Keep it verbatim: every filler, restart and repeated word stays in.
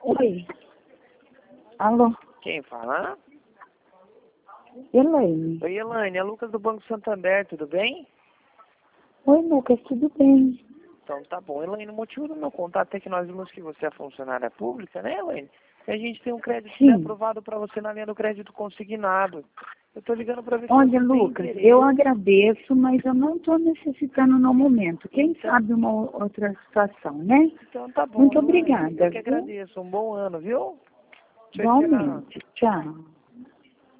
Oi. Alô? Quem fala? Elaine. Oi, Elaine, é Lucas do Banco Santander, tudo bem? Oi, Lucas, tudo bem? Então tá bom. Elaine, o motivo do meu contato é que nós vimos que você é funcionária pública, né, Elaine? E a gente tem um crédito Sim. aprovado para você na linha do crédito consignado. Eu tô ligando para ver se Olha, você tem Lucas, interesse. eu agradeço, mas eu não estou necessitando no momento. Quem Então- sabe uma o- outra situação, né? Então tá bom, Muito Elaine. obrigada, Eu que viu? agradeço. Um bom ano, viu? Tchau, tchau. Igualmente. Tchau.